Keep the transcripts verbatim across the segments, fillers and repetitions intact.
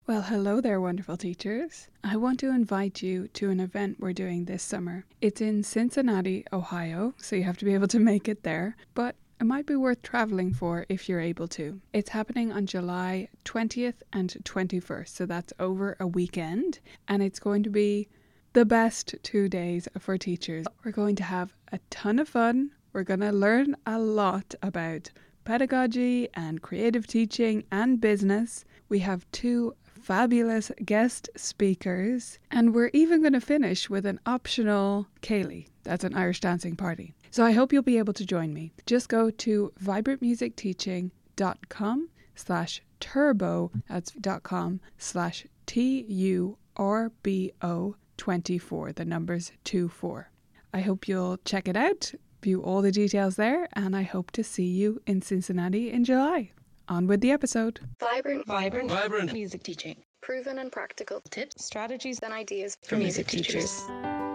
Well, hello there, wonderful teachers. I want to invite you to an event we're doing this summer. It's in Cincinnati, Ohio, so you have to be able to make it there, but it might be worth traveling for if you're able to. It's happening on July twentieth and twenty-first, so that's over a weekend, and it's going to be the best two days for teachers. We're going to have a ton of fun. We're going to learn a lot about pedagogy and creative teaching and business. We have two fabulous guest speakers, and we're even going to finish with an optional Ceilidh. That's an Irish dancing party. So I hope you'll be able to join me. Just go to vibrantmusicteaching.com slash turbo, that's dot com slash T U R B O twenty-four, the numbers two four. I hope you'll check it out, view all the details there, and I hope to see you in Cincinnati in July. On with the episode. Vibrant, vibrant, vibrant music teaching. Proven and practical tips, strategies, and ideas for, for music, music teachers. teachers.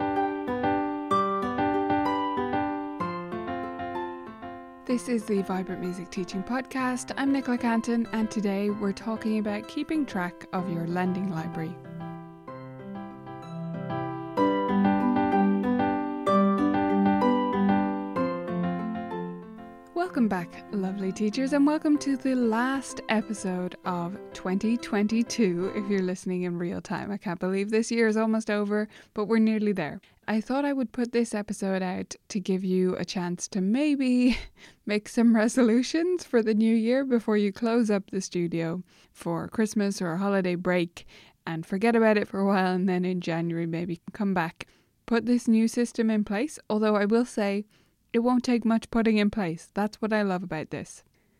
This is the Vibrant Music Teaching Podcast. I'm Nicola Canton, and today we're talking about keeping track of your lending library. Welcome back, lovely teachers, and welcome to the last episode of twenty twenty-two, if you're listening in real time. I can't believe this year is almost over, but we're nearly there. I thought I would put this episode out to give you a chance to maybe make some resolutions for the new year before you close up the studio for Christmas or a holiday break and forget about it for a while, and then in January maybe come back. Put this new system in place, although I will say it won't take much putting in place. That's what I love about this.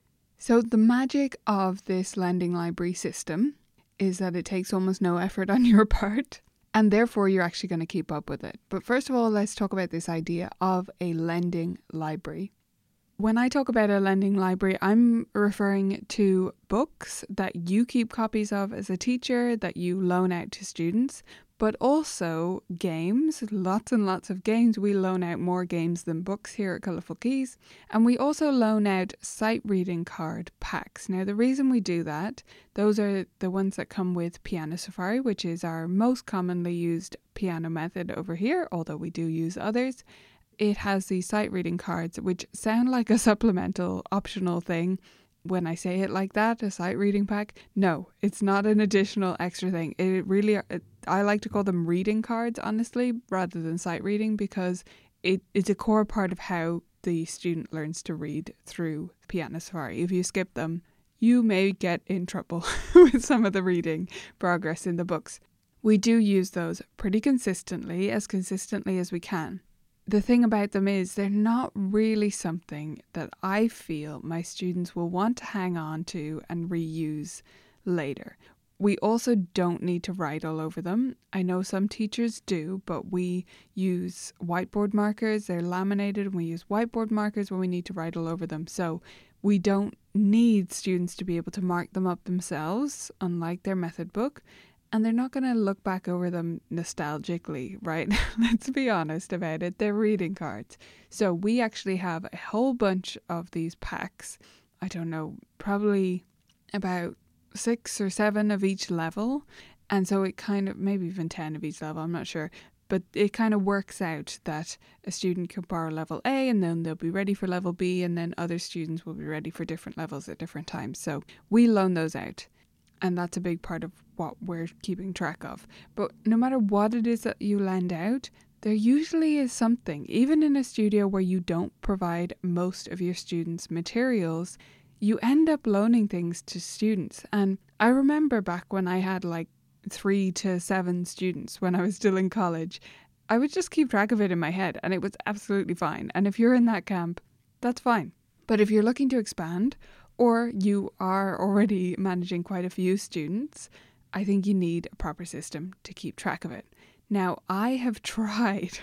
So the magic of this lending library system is that it takes almost no effort on your part, and therefore you're actually going to keep up with it. But first of all, let's talk about this idea of a lending library. When I talk about a lending library, I'm referring to books that you keep copies of as a teacher that you loan out to students, but also games, lots and lots of games. We loan out more games than books here at Colourful Keys. And we also loan out sight reading card packs. Now, the reason we do that, those are the ones that come with Piano Safari, which is our most commonly used piano method over here, although we do use others. It has these sight reading cards, which sound like a supplemental optional thing. When I say it like that, a sight reading pack, no, it's not an additional extra thing. It really, it, I like to call them reading cards, honestly, rather than sight reading, because it is a core part of how the student learns to read through Piano Safari. If you skip them, you may get in trouble with some of the reading progress in the books. We do use those pretty consistently, as consistently as we can. The thing about them is they're not really something that I feel my students will want to hang on to and reuse later. We also don't need to write all over them. I know some teachers do, but we use whiteboard markers. They're laminated, and we use whiteboard markers when we need to write all over them. So we don't need students to be able to mark them up themselves, unlike their method book. And they're not going to look back over them nostalgically, right? Let's be honest about it. They're reading cards. So we actually have a whole bunch of these packs. I don't know, probably about six or seven of each level. And so it kind of, maybe even ten of each level, I'm not sure. But it kind of works out that a student can borrow level A and then they'll be ready for level B, and then other students will be ready for different levels at different times. So we loan those out. And that's a big part of what we're keeping track of. But no matter what it is that you lend out, there usually is something. Even in a studio where you don't provide most of your students' materials, you end up loaning things to students. And I remember back when I had like three to seven students when I was still in college, I would just keep track of it in my head, and it was absolutely fine. And if you're in that camp, that's fine. But if you're looking to expand, or you are already managing quite a few students, I think you need a proper system to keep track of it. Now, I have tried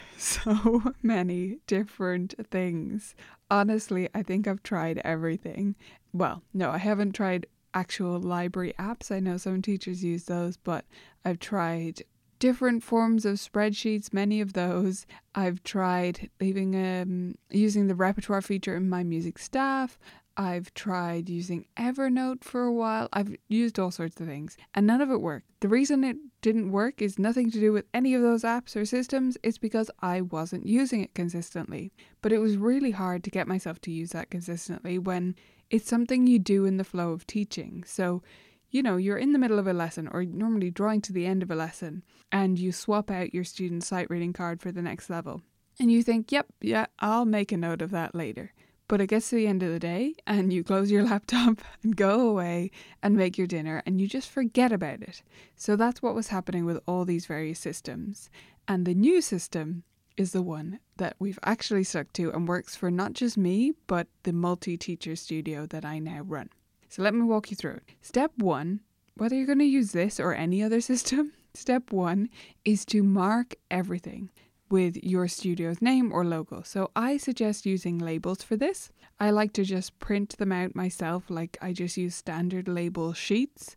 so many different things. Honestly, I think I've tried everything. Well, no, I haven't tried actual library apps. I know some teachers use those, but I've tried different forms of spreadsheets, many of those. I've tried leaving um using the repertoire feature in My Music Staff. I've tried using Evernote for a while. I've used all sorts of things and none of it worked. The reason it didn't work is nothing to do with any of those apps or systems. It's because I wasn't using it consistently. But it was really hard to get myself to use that consistently when it's something you do in the flow of teaching. So, you know, you're in the middle of a lesson or normally drawing to the end of a lesson and you swap out your student's sight reading card for the next level. And you think, yep, yeah, I'll make a note of that later. But it gets to the end of the day and you close your laptop and go away and make your dinner and you just forget about it. So that's what was happening with all these various systems. And the new system is the one that we've actually stuck to and works for not just me, but the multi-teacher studio that I now run. So let me walk you through it. Step one, whether you're going to use this or any other system, step one is to mark everything with your studio's name or logo. So I suggest using labels for this. I like to just print them out myself, like I just use standard label sheets.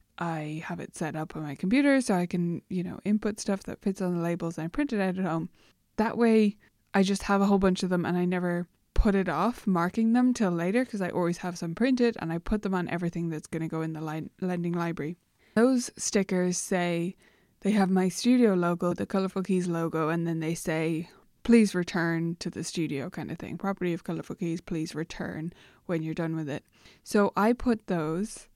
I have it set up on my computer so I can, you know, input stuff that fits on the labels and I print it out at home. That way I just have a whole bunch of them and I never put it off marking them till later because I always have some printed and I put them on everything that's going to go in the li- lending library. Those stickers say, they have my studio logo, the Colourful Keys logo, and then they say, please return to the studio kind of thing. Property of Colourful Keys, please return when you're done with it. So I put those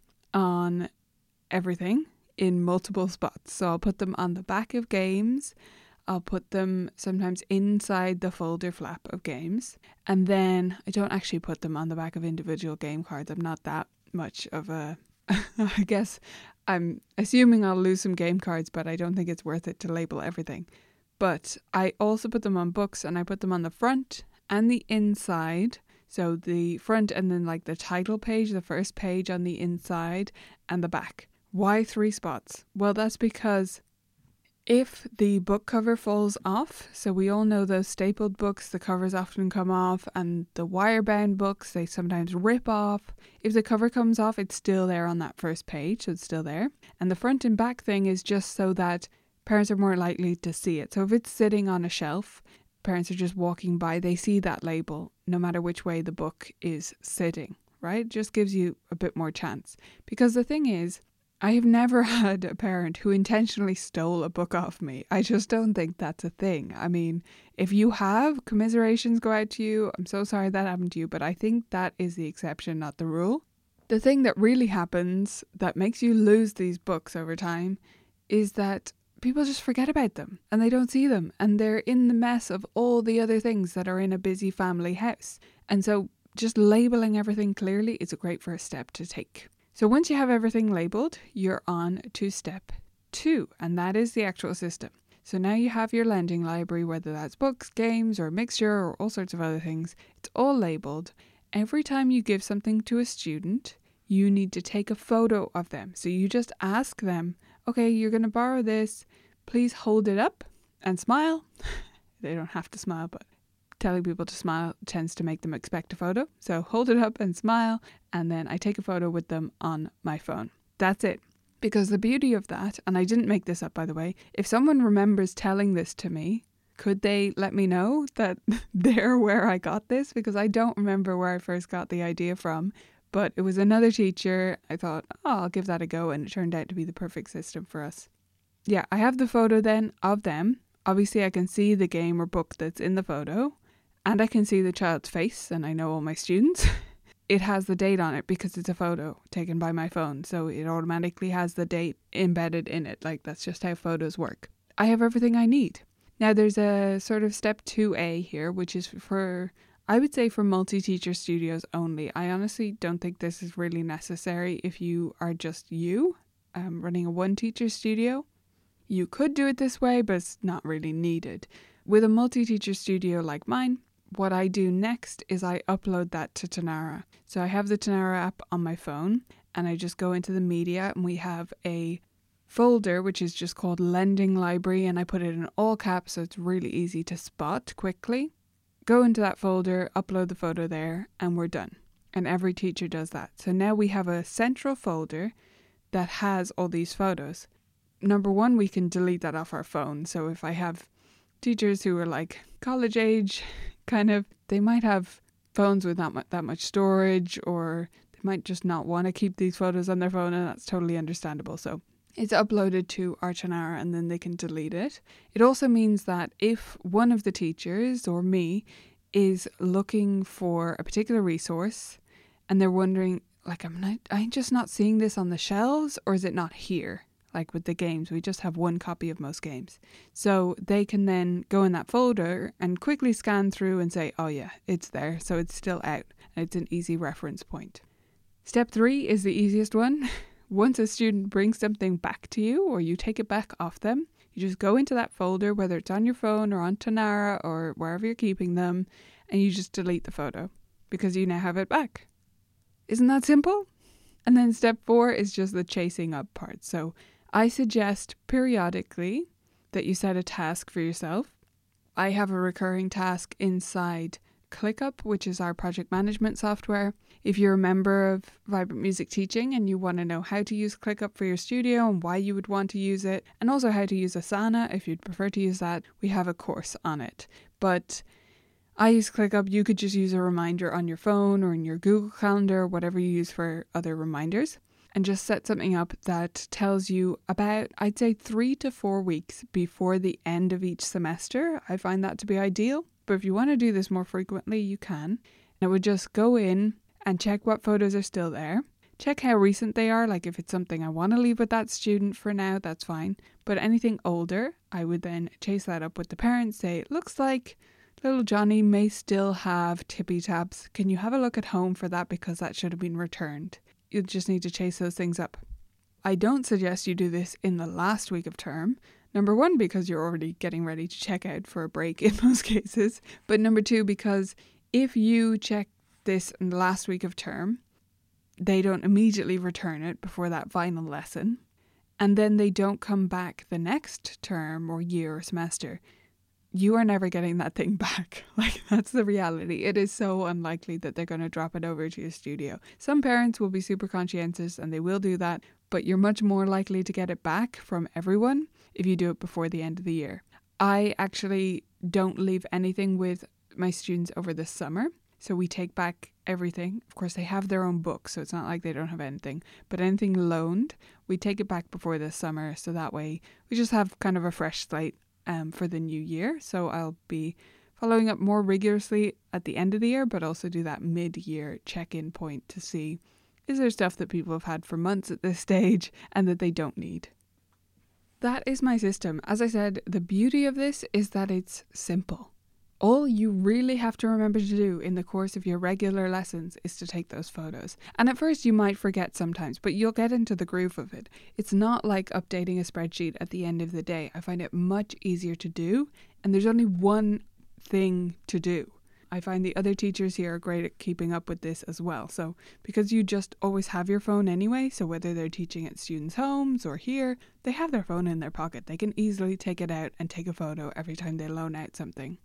on everything in multiple spots. So I'll put them on the back of games. I'll put them sometimes inside the folder flap of games. And then I don't actually put them on the back of individual game cards. I'm not that much of a... I guess I'm assuming I'll lose some game cards, but I don't think it's worth it to label everything. But I also put them on books and I put them on the front and the inside. So the front and then like the title page, the first page on the inside and the back. Why three spots? Well, that's because if the book cover falls off, so we all know those stapled books, the covers often come off, and the wire-bound books, they sometimes rip off. If the cover comes off, it's still there on that first page, so it's still there. And the front and back thing is just so that parents are more likely to see it. So if it's sitting on a shelf, parents are just walking by, they see that label, no matter which way the book is sitting, right? It just gives you a bit more chance. Because the thing is, I have never had a parent who intentionally stole a book off me. I just don't think that's a thing. I mean, if you have, commiserations go out to you. I'm so sorry that happened to you, but I think that is the exception, not the rule. The thing that really happens that makes you lose these books over time is that people just forget about them and they don't see them and they're in the mess of all the other things that are in a busy family house. And so just labeling everything clearly is a great first step to take. So once you have everything labelled, you're on to step two, and that is the actual system. So now you have your lending library, whether that's books, games, or a mixture, or all sorts of other things. It's all labelled. Every time you give something to a student, you need to take a photo of them. So you just ask them, okay, you're going to borrow this. Please hold it up and smile. They don't have to smile, but telling people to smile tends to make them expect a photo. So hold it up and smile, and then I take a photo with them on my phone. That's it. Because the beauty of that, and I didn't make this up by the way, if someone remembers telling this to me, could they let me know that they're where I got this? Because I don't remember where I first got the idea from, but it was another teacher. I thought, oh, I'll give that a go, and it turned out to be the perfect system for us. Yeah, I have the photo then of them. Obviously I can see the game or book that's in the photo. And I can see the child's face and I know all my students. It has the date on it because it's a photo taken by my phone. So it automatically has the date embedded in it. Like that's just how photos work. I have everything I need. Now there's a sort of step two A here, which is for, I would say for multi-teacher studios only. I honestly don't think this is really necessary if you are just you um, running a one teacher studio. You could do it this way, but it's not really needed. With a multi-teacher studio like mine, what I do next is I upload that to Tonara. So I have the Tonara app on my phone and I just go into the media and we have a folder which is just called Lending Library, and I put it in all caps so it's really easy to spot quickly. Go into that folder, upload the photo there, and we're done. And every teacher does that. So now we have a central folder that has all these photos. Number one, we can delete that off our phone. So if I have teachers who are like college age, kind of, they might have phones with not mu- that much storage, or they might just not want to keep these photos on their phone, and that's totally understandable. So it's uploaded to Archanara and then they can delete it. It also means that if one of the teachers or me is looking for a particular resource and they're wondering, like, am I, I'm just not seeing this on the shelves, or is it not here? Like with the games, we just have one copy of most games. So they can then go in that folder and quickly scan through and say, oh yeah, it's there. So it's still out. And it's an easy reference point. Step three is the easiest one. Once a student brings something back to you or you take it back off them, you just go into that folder, whether it's on your phone or on Tonara or wherever you're keeping them, and you just delete the photo because you now have it back. Isn't that simple? And then step four is just the chasing up part. So I suggest periodically that you set a task for yourself. I have a recurring task inside ClickUp, which is our project management software. If you're a member of Vibrant Music Teaching and you want to know how to use ClickUp for your studio and why you would want to use it, and also how to use Asana if you'd prefer to use that, we have a course on it. But I use ClickUp. You could just use a reminder on your phone or in your Google Calendar, whatever you use for other reminders, and just set something up that tells you about, I'd say, three to four weeks before the end of each semester. I find that to be ideal. But if you want to do this more frequently, you can. And I would just go in and check what photos are still there. Check how recent they are. Like if it's something I want to leave with that student for now, that's fine. But anything older, I would then chase that up with the parents. Say, it looks like little Johnny may still have tippy taps. Can you have a look at home for that, because that should have been returned? You just need to chase those things up. I don't suggest you do this in the last week of term. Number one, because you're already getting ready to check out for a break in most cases. But number two, because if you check this in the last week of term, they don't immediately return it before that final lesson. And then they don't come back the next term or year or semester. You are never getting that thing back. Like, that's the reality. It is so unlikely that they're going to drop it over to your studio. Some parents will be super conscientious and they will do that, but you're much more likely to get it back from everyone if you do it before the end of the year. I actually don't leave anything with my students over the summer. So we take back everything. Of course, they have their own book, so it's not like they don't have anything. But anything loaned, we take it back before the summer. So that way we just have kind of a fresh slate um, for the new year. So I'll be following up more rigorously at the end of the year, but also do that mid-year check-in point to see, is there stuff that people have had for months at this stage and that they don't need? That is my system. As I said, the beauty of this is that it's simple. All you really have to remember to do in the course of your regular lessons is to take those photos. And at first you might forget sometimes, but you'll get into the groove of it. It's not like updating a spreadsheet at the end of the day. I find it much easier to do, and there's only one thing to do. I find the other teachers here are great at keeping up with this as well. So because you just always have your phone anyway, so whether they're teaching at students' homes or here, they have their phone in their pocket. They can easily take it out and take a photo every time they loan out something.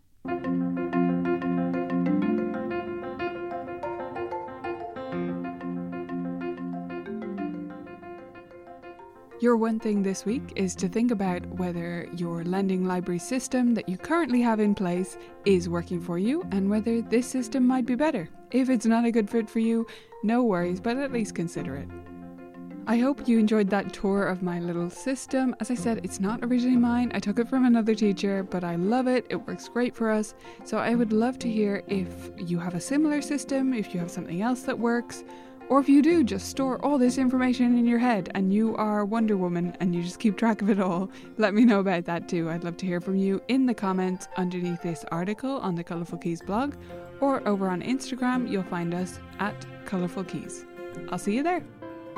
Your one thing this week is to think about whether your lending library system that you currently have in place is working for you and whether this system might be better. If it's not a good fit for you, no worries, but at least consider it. I hope you enjoyed that tour of my little system. As I said, it's not originally mine. I took it from another teacher, but I love it. It works great for us. So I would love to hear if you have a similar system, if you have something else that works, or if you do, just store all this information in your head and you are Wonder Woman and you just keep track of it all. Let me know about that too. I'd love to hear from you in the comments underneath this article on the Colourful Keys blog, or over on Instagram. You'll find us at Colourful Keys. I'll see you there.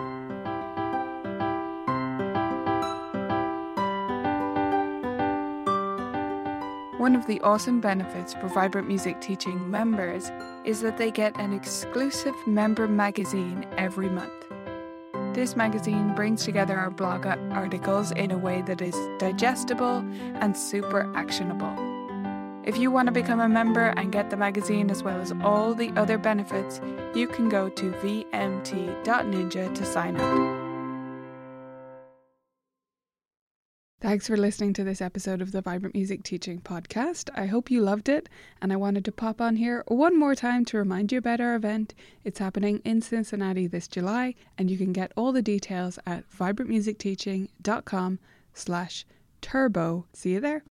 One of the awesome benefits for Vibrant Music Teaching members is that they get an exclusive member magazine every month. This magazine brings together our blog articles in a way that is digestible and super actionable. If you want to become a member and get the magazine as well as all the other benefits, you can go to v m t dot ninja to sign up. Thanks for listening to this episode of the Vibrant Music Teaching Podcast. I hope you loved it, and I wanted to pop on here one more time to remind you about our event. It's happening in Cincinnati this July, and you can get all the details at vibrant music teaching dot com slash turbo. See you there.